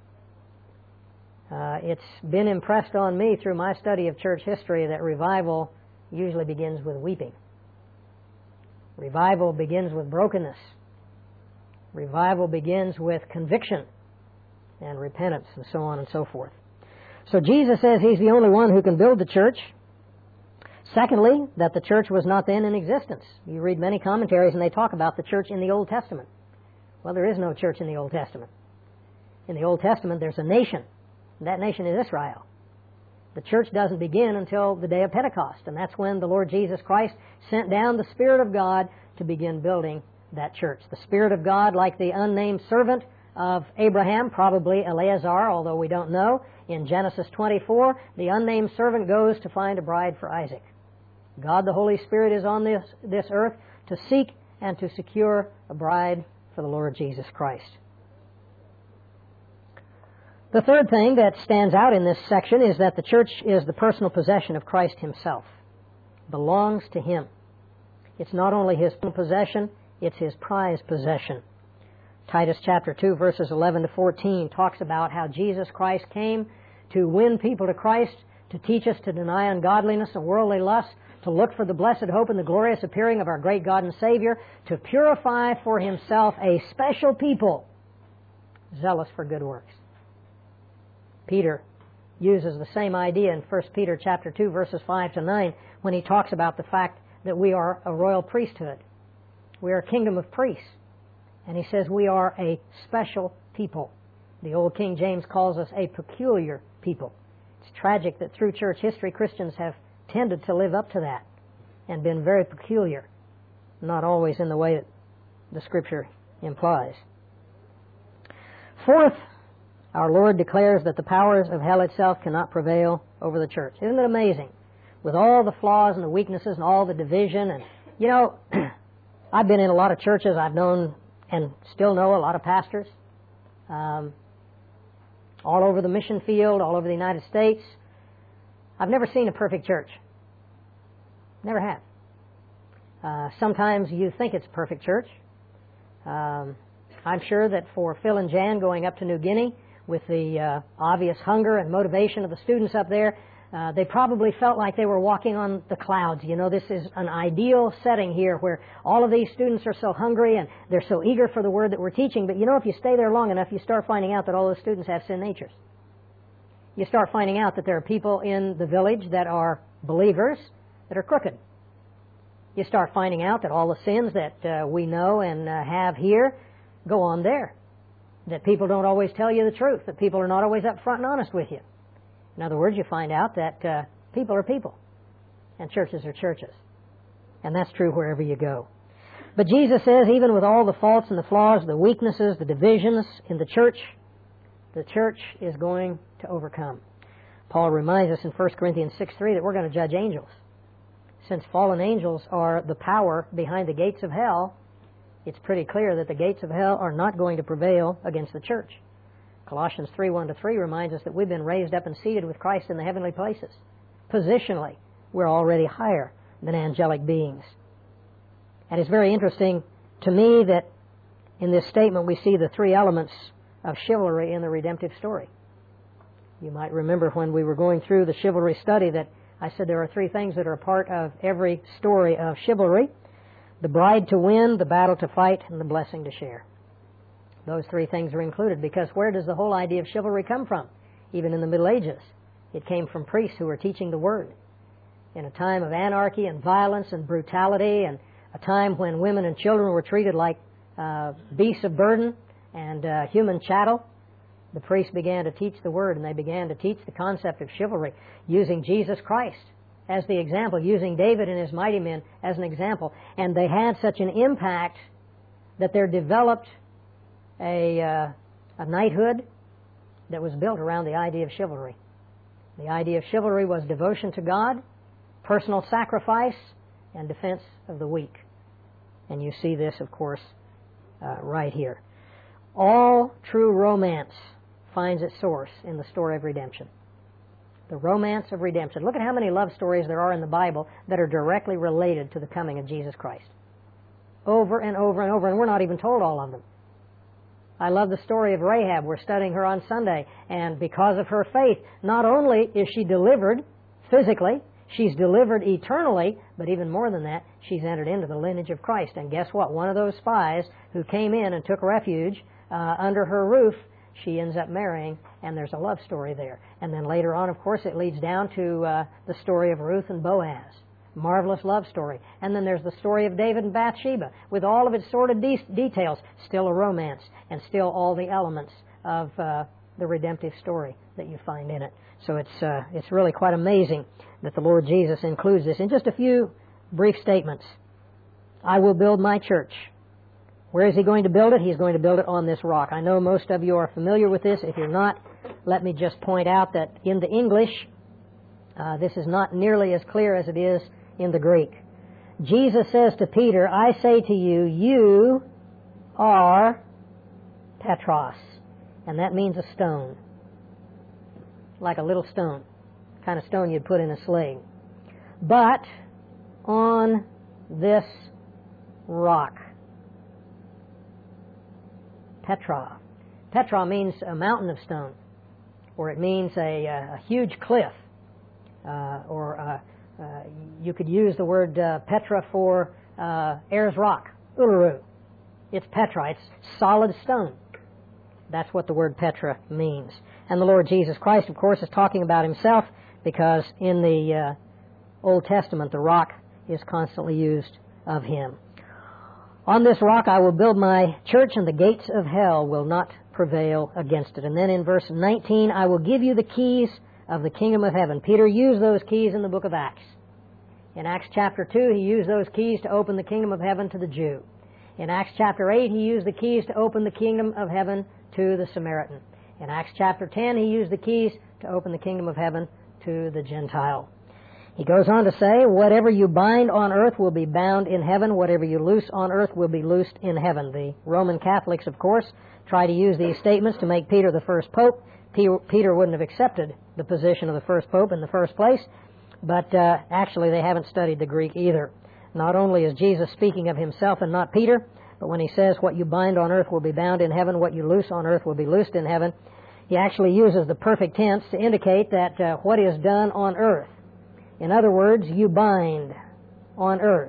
It's been impressed on me through my study of church history that revival usually begins with weeping. Revival begins with brokenness. Revival begins with conviction and repentance and so on and so forth. So Jesus says He's the only one who can build the church. Secondly, that the church was not then in existence. You read many commentaries and they talk about the church in the Old Testament. Well, there is no church in the Old Testament. In the Old Testament, there's a nation. That nation is Israel. The church doesn't begin until the day of Pentecost, and that's when the Lord Jesus Christ sent down the Spirit of God to begin building that church. The Spirit of God, like the unnamed servant of Abraham, probably Eleazar, although we don't know, in Genesis 24, the unnamed servant goes to find a bride for Isaac. God the Holy Spirit is on this earth to seek and to secure a bride for the Lord Jesus Christ. The third thing that stands out in this section is that the church is the personal possession of Christ Himself. It belongs to Him. It's not only His possession, it's His prized possession. Titus chapter 2, verses 11 to 14 talks about how Jesus Christ came to win people to Christ, to teach us to deny ungodliness and worldly lust, to look for the blessed hope and the glorious appearing of our great God and Savior, to purify for Himself a special people, zealous for good works. Peter uses the same idea in 1 Peter chapter 2, verses 5 to 9, when he talks about the fact that we are a royal priesthood. We are a kingdom of priests. And he says we are a special people. The old King James calls us a peculiar people. It's tragic that through church history, Christians have tended to live up to that and been very peculiar, not always in the way that the Scripture implies. Fourth, our Lord declares that the powers of hell itself cannot prevail over the church. Isn't it amazing? With all the flaws and the weaknesses and all the division. And, I've been in a lot of churches. I've known and still know a lot of pastors all over the mission field, all over the United States. I've never seen a perfect church. Never have. Sometimes you think it's a perfect church. I'm sure that for Phil and Jan going up to New Guinea with the obvious hunger and motivation of the students up there, they probably felt like they were walking on the clouds. This is an ideal setting here where all of these students are so hungry and they're so eager for the word that we're teaching. But if you stay there long enough, you start finding out that all those students have sin natures. You start finding out that there are people in the village that are believers that are crooked. You start finding out that all the sins that we know and have here go on there. That people don't always tell you the truth. That people are not always upfront and honest with you. In other words, you find out that people are people and churches are churches. And that's true wherever you go. But Jesus says even with all the faults and the flaws, the weaknesses, the divisions in the church is going to overcome. Paul reminds us in 1 Corinthians 6:3 that we're going to judge angels. Since fallen angels are the power behind the gates of hell, it's pretty clear that the gates of hell are not going to prevail against the church. Colossians 3:1-3 reminds us that we've been raised up and seated with Christ in the heavenly places. Positionally, we're already higher than angelic beings. And it's very interesting to me that in this statement we see the three elements of chivalry in the redemptive story. You might remember when we were going through the chivalry study that I said there are three things that are a part of every story of chivalry: the bride to win, the battle to fight, and the blessing to share. Those three things are included because where does the whole idea of chivalry come from? Even in the Middle Ages, it came from priests who were teaching the Word. In a time of anarchy and violence and brutality, and a time when women and children were treated like beasts of burden and human chattel, the priests began to teach the Word, and they began to teach the concept of chivalry, using Jesus Christ as the example, using David and his mighty men as an example. And they had such an impact that there developed a knighthood that was built around the idea of chivalry. The idea of chivalry was devotion to God, personal sacrifice, and defense of the weak. And you see this, of course, right here. All true romance finds its source in the story of redemption. The romance of redemption. Look at how many love stories there are in the Bible that are directly related to the coming of Jesus Christ. Over and over and over, and we're not even told all of them. I love the story of Rahab. We're studying her on Sunday, and because of her faith, not only is she delivered physically, she's delivered eternally, but even more than that, she's entered into the lineage of Christ. And guess what? One of those spies who came in and took refuge under her roof, she ends up marrying, and there's a love story there. And then later on, of course, it leads down to the story of Ruth and Boaz. Marvelous love story. And then there's the story of David and Bathsheba, with all of its sordid details, still a romance, and still all the elements of the redemptive story that you find in it. So it's really quite amazing that the Lord Jesus includes this. In just a few brief statements, I will build my church. Where is He going to build it? He's going to build it on this rock. I know most of you are familiar with this. If you're not, let me just point out that in the English, this is not nearly as clear as it is in the Greek. Jesus says to Peter, I say to you, you are Petros. And that means a stone. Like a little stone. Kind of stone you'd put in a sling. But on this rock. Petra. Petra means a mountain of stone, or it means a huge cliff, or you could use the word Petra for Ayers Rock, Uluru. It's Petra. It's solid stone. That's what the word Petra means. And the Lord Jesus Christ, of course, is talking about Himself, because in the Old Testament, the rock is constantly used of Him. On this rock I will build my church, and the gates of hell will not prevail against it. And then in verse 19, I will give you the keys of the kingdom of heaven. Peter used those keys in the book of Acts. In Acts chapter 2, he used those keys to open the kingdom of heaven to the Jew. In Acts chapter 8, he used the keys to open the kingdom of heaven to the Samaritan. In Acts chapter 10, he used the keys to open the kingdom of heaven to the Gentile. He goes on to say, whatever you bind on earth will be bound in heaven. Whatever you loose on earth will be loosed in heaven. The Roman Catholics, of course, try to use these statements to make Peter the first pope. Peter wouldn't have accepted the position of the first pope in the first place, but actually they haven't studied the Greek either. Not only is Jesus speaking of Himself and not Peter, but when He says what you bind on earth will be bound in heaven, what you loose on earth will be loosed in heaven, He actually uses the perfect tense to indicate that what is done on earth. In other words, you bind on earth.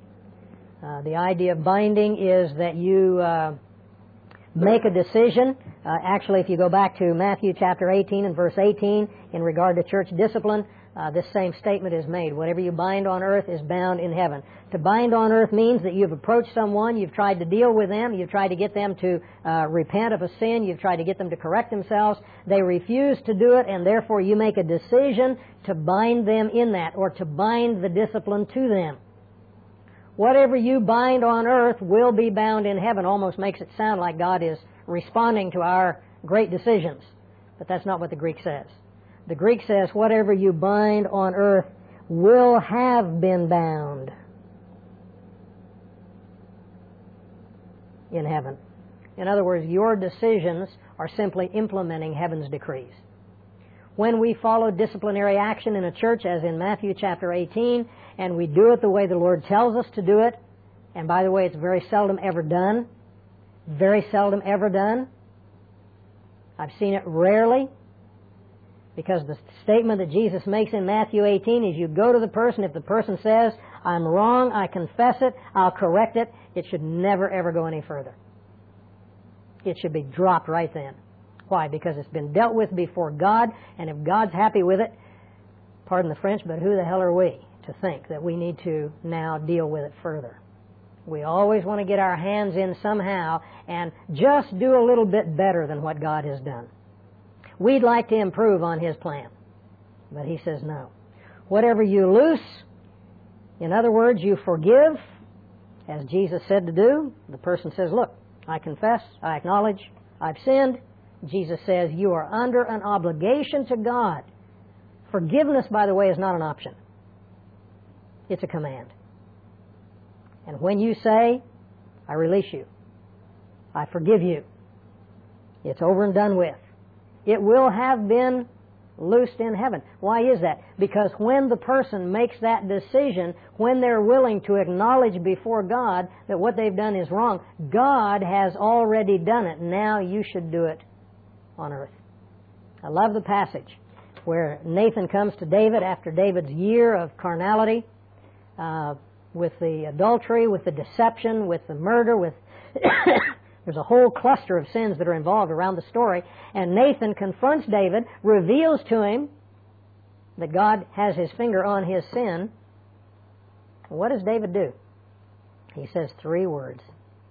The idea of binding is that you make a decision. Actually, if you go back to Matthew chapter 18 and verse 18, in regard to church discipline, this same statement is made. Whatever you bind on earth is bound in heaven. To bind on earth means that you've approached someone, you've tried to deal with them, you've tried to get them to repent of a sin, you've tried to get them to correct themselves. They refuse to do it, and therefore you make a decision to bind them in that, or to bind the discipline to them. Whatever you bind on earth will be bound in heaven. Almost makes it sound like God is responding to our great decisions. But that's not what the Greek says. The Greek says, whatever you bind on earth will have been bound in heaven. In other words, your decisions are simply implementing heaven's decrees. When we follow disciplinary action in a church, as in Matthew chapter 18, and we do it the way the Lord tells us to do it, and by the way, it's very seldom ever done. Very seldom ever done. I've seen it rarely, because the statement that Jesus makes in Matthew 18 is you go to the person, if the person says, I'm wrong, I confess it, I'll correct it, it should never ever go any further. It should be dropped right then. Why? Because it's been dealt with before God, and if God's happy with it, pardon the French, but who the hell are we to think that we need to now deal with it further? We always want to get our hands in somehow and just do a little bit better than what God has done. We'd like to improve on His plan. But He says no. Whatever you loose, in other words, you forgive, as Jesus said to do. The person says, look, I confess, I acknowledge, I've sinned. Jesus says, you are under an obligation to God. Forgiveness, by the way, is not an option. It's a command. And when you say, I release you, I forgive you, it's over and done with. It will have been loosed in heaven. Why is that? Because when the person makes that decision, when they're willing to acknowledge before God that what they've done is wrong, God has already done it. Now you should do it on earth. I love the passage where Nathan comes to David after David's year of carnality, with the adultery, with the deception, with the murder, with there's a whole cluster of sins that are involved around the story. And Nathan confronts David, reveals to him that God has His finger on his sin. What does David do? He says 3 words.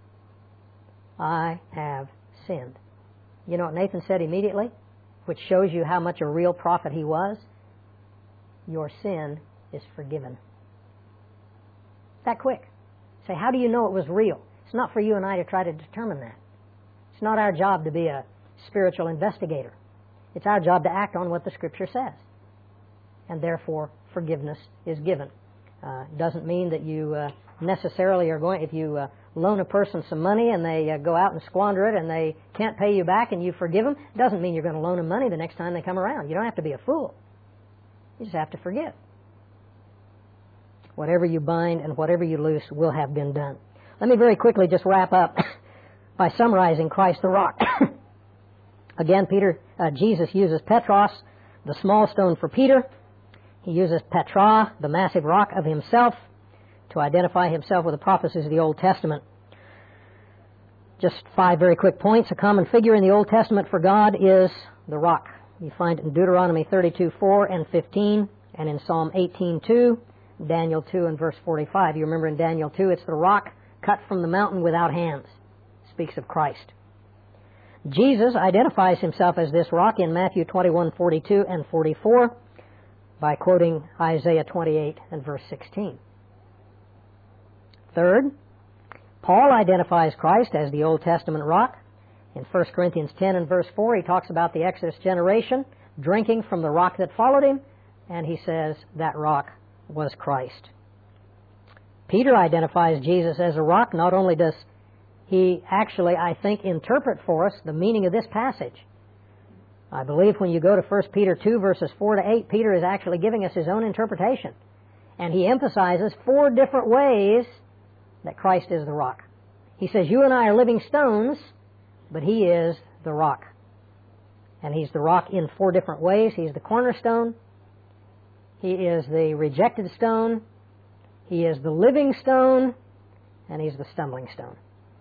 I have sinned. You know what Nathan said immediately? Which shows you how much a real prophet he was. Your sin is forgiven. That quick. Say, how do you know it was real? It's not for you and I to try to determine that. It's not our job to be a spiritual investigator. It's our job to act on what the Scripture says. And therefore, forgiveness is given. Doesn't mean that you necessarily are going, if you loan a person some money and they go out and squander it and they can't pay you back and you forgive them, doesn't mean you're going to loan them money the next time they come around. You don't have to be a fool. You just have to forgive. Whatever you bind and whatever you loose will have been done. Let me very quickly just wrap up by summarizing Christ the rock. Again, Jesus uses Petros, the small stone, for Peter. He uses Petra, the massive rock, of Himself to identify Himself with the prophecies of the Old Testament. Just 5 very quick points. A common figure in the Old Testament for God is the rock. You find it in Deuteronomy 32:4 and 15, and in Psalm 18:2, Daniel 2 and verse 45. You remember in Daniel 2, it's the rock cut from the mountain without hands. Speaks of Christ. Jesus identifies Himself as this rock in Matthew 21:42 and 44 by quoting Isaiah 28 and verse 16. Third, Paul identifies Christ as the Old Testament rock. In 1 Corinthians 10 and verse 4, he talks about the Exodus generation drinking from the rock that followed him, and he says that rock was Christ. Peter identifies Jesus as a rock. Not only does he actually, I think, interpret for us the meaning of this passage. I believe when you go to 1 Peter 2 verses 4 to 8, Peter is actually giving us his own interpretation. And he emphasizes 4 different ways that Christ is the rock. He says, you and I are living stones, but He is the rock. And He's the rock in 4 different ways. He's the cornerstone. He is the rejected stone. He is the living stone. And He's the stumbling stone.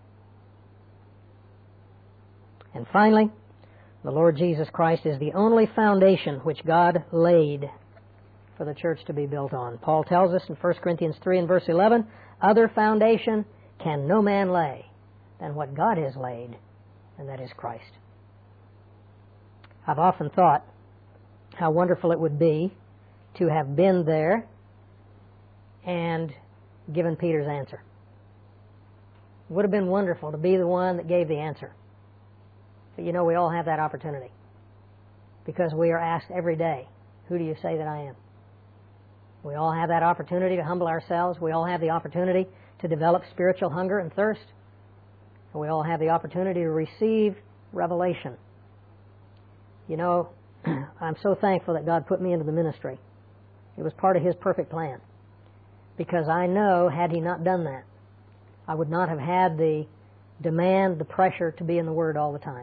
And finally, the Lord Jesus Christ is the only foundation which God laid for the church to be built on. Paul tells us in 1 Corinthians 3 and verse 11, other foundation can no man lay than what God has laid, and that is Christ. I've often thought how wonderful it would be to have been there and given Peter's answer. It would have been wonderful to be the one that gave the answer. But you know, we all have that opportunity because we are asked every day, who do you say that I am? We all have that opportunity to humble ourselves. We all have the opportunity to develop spiritual hunger and thirst. We all have the opportunity to receive revelation. You know, I'm so thankful that God put me into the ministry. It was part of His perfect plan. Because I know, had He not done that, I would not have had the demand, the pressure to be in the Word all the time.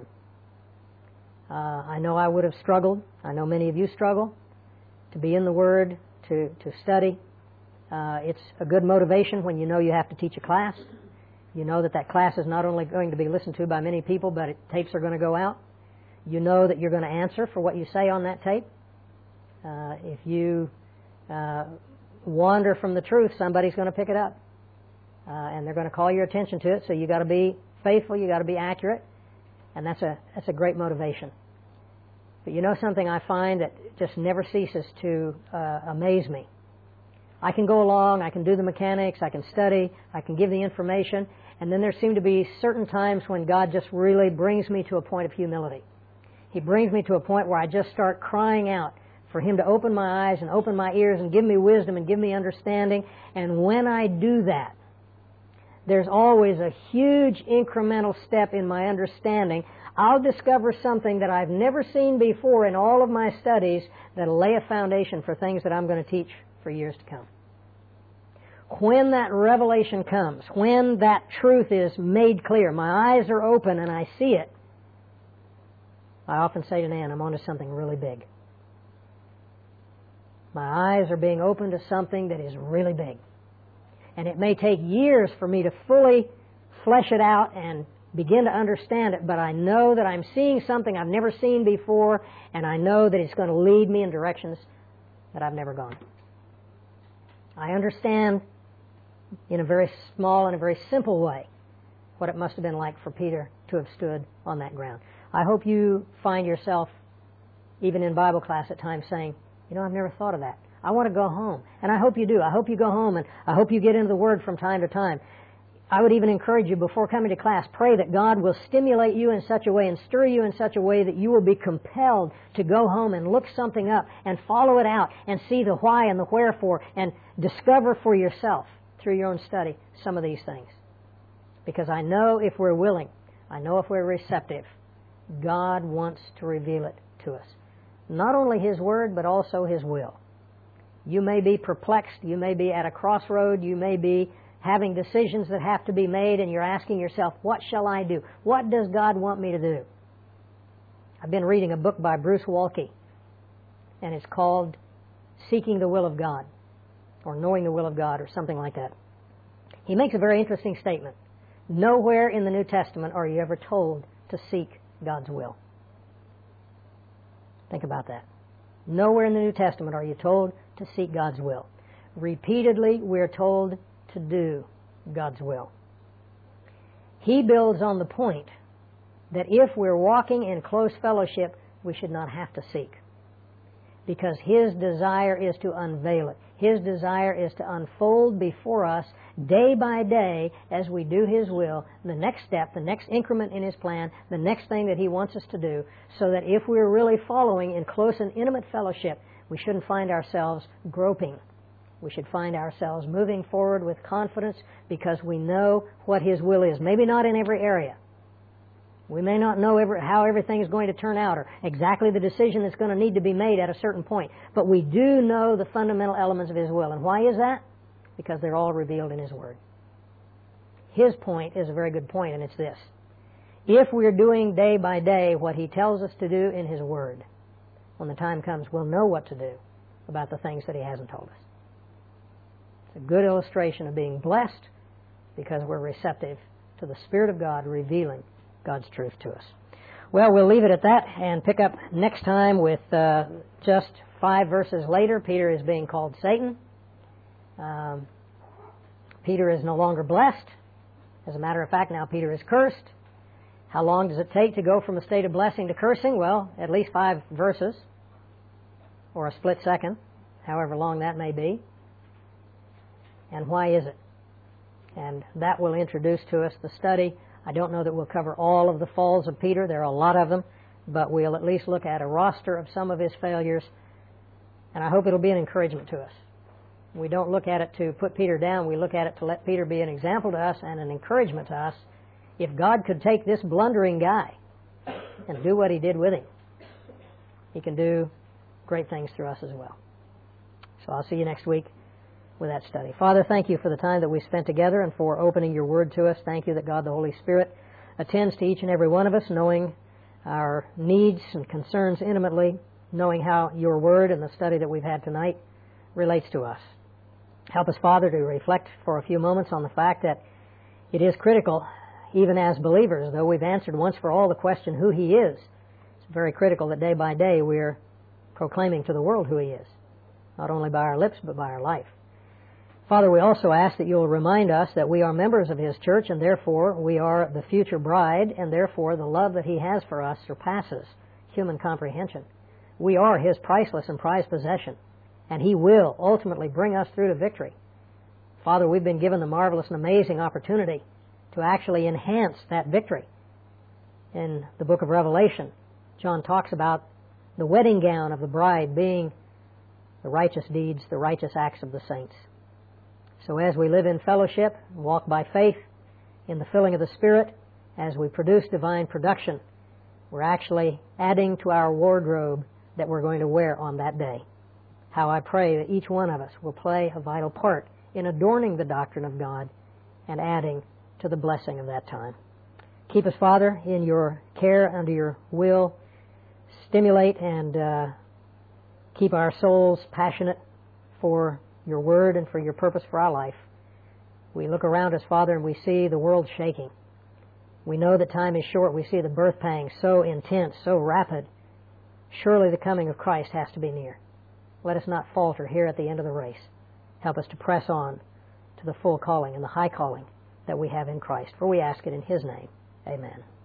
I know I would have struggled. I know many of you struggle to be in the Word, to study. It's a good motivation when you know you have to teach a class. You know that class is not only going to be listened to by many people, but tapes are going to go out. You know that you're going to answer for what you say on that tape. If you wander from the truth, somebody's going to pick it up. And they're going to call your attention to it, so you got to be faithful, you got to be accurate. And that's a great motivation. But you know something I find that just never ceases to amaze me? I can go along, I can do the mechanics, I can study, I can give the information, and then there seem to be certain times when God just really brings me to a point of humility. He brings me to a point where I just start crying out for Him to open my eyes and open my ears and give me wisdom and give me understanding. And when I do that, there's always a huge incremental step in my understanding. I'll discover something that I've never seen before in all of my studies that'll lay a foundation for things that I'm going to teach for years to come. When that revelation comes, when that truth is made clear, my eyes are open and I see it, I often say to Nan, I'm onto something really big. My eyes are being opened to something that is really big. And it may take years for me to fully flesh it out and begin to understand it, but I know that I'm seeing something I've never seen before, and I know that it's going to lead me in directions that I've never gone. I understand in a very small and a very simple way what it must have been like for Peter to have stood on that ground. I hope you find yourself, even in Bible class at times, saying, you know, I've never thought of that. I want to go home. And I hope you do. I hope you go home, and I hope you get into the Word from time to time. I would even encourage you, before coming to class, pray that God will stimulate you in such a way and stir you in such a way that you will be compelled to go home and look something up and follow it out and see the why and the wherefore and discover for yourself through your own study some of these things. Because I know if we're willing, I know if we're receptive, God wants to reveal it to us. Not only His Word, but also His will. You may be perplexed, you may be at a crossroad, you may be having decisions that have to be made, and you're asking yourself, what shall I do? What does God want me to do? I've been reading a book by Bruce Waltke, and it's called Seeking the Will of God, or Knowing the Will of God, or something like that. He makes a very interesting statement. Nowhere in the New Testament are you ever told to seek God's will. Think about that. Nowhere in the New Testament are you told to seek God's will. Repeatedly, we're told to do God's will. He builds on the point that if we're walking in close fellowship, we should not have to seek. Because His desire is to unveil it. His desire is to unfold before us day by day as we do His will, the next step, the next increment in His plan, the next thing that He wants us to do, so that if we're really following in close and intimate fellowship, we shouldn't find ourselves groping. We should find ourselves moving forward with confidence because we know what His will is. Maybe not in every area. We may not know how everything is going to turn out or exactly the decision that's going to need to be made at a certain point. But we do know the fundamental elements of His will. And why is that? Because they're all revealed in His Word. His point is a very good point, and it's this. If we're doing day by day what He tells us to do in His Word, when the time comes, we'll know what to do about the things that He hasn't told us. It's a good illustration of being blessed because we're receptive to the Spirit of God revealing God's truth to us. Well, we'll leave it at that and pick up next time with just 5 verses later. Peter is being called Satan. Peter is no longer blessed. As a matter of fact, now Peter is cursed. How long does it take to go from a state of blessing to cursing? Well, at least 5 verses, or a split second, however long that may be. And why is it? And that will introduce to us the study. I don't know that we'll cover all of the falls of Peter. There are a lot of them, but we'll at least look at a roster of some of his failures, and I hope it'll be an encouragement to us. We don't look at it to put Peter down. We look at it to let Peter be an example to us and an encouragement to us. If God could take this blundering guy and do what He did with him, He can do great things through us as well. So I'll see you next week with that study. Father, thank You for the time that we spent together and for opening Your Word to us. Thank You that God the Holy Spirit attends to each and every one of us, knowing our needs and concerns intimately, knowing how Your Word and the study that we've had tonight relates to us. Help us, Father, to reflect for a few moments on the fact that it is critical, even as believers, though we've answered once for all the question who He is, it's very critical that day by day we're proclaiming to the world who He is, not only by our lips but by our life. Father, we also ask that You'll remind us that we are members of His church, and therefore we are the future bride, and therefore the love that He has for us surpasses human comprehension. We are His priceless and prized possession, and He will ultimately bring us through to victory. Father, we've been given the marvelous and amazing opportunity to actually enhance that victory. In the book of Revelation, John talks about the wedding gown of the bride being the righteous deeds, the righteous acts of the saints. So as we live in fellowship, walk by faith, in the filling of the Spirit, as we produce divine production, we're actually adding to our wardrobe that we're going to wear on that day. How I pray that each one of us will play a vital part in adorning the doctrine of God and adding to the blessing of that time. Keep us, Father, in your care, under your will. Stimulate and keep our souls passionate for your word and for your purpose for our life. We look around us, Father, and we see the world shaking. We know that time is short. We see the birth pangs so intense, so rapid. Surely the coming of Christ has to be near. Let us not falter here at the end of the race. Help us to press on to the full calling and the high calling that we have in Christ. For we ask it in His name. Amen.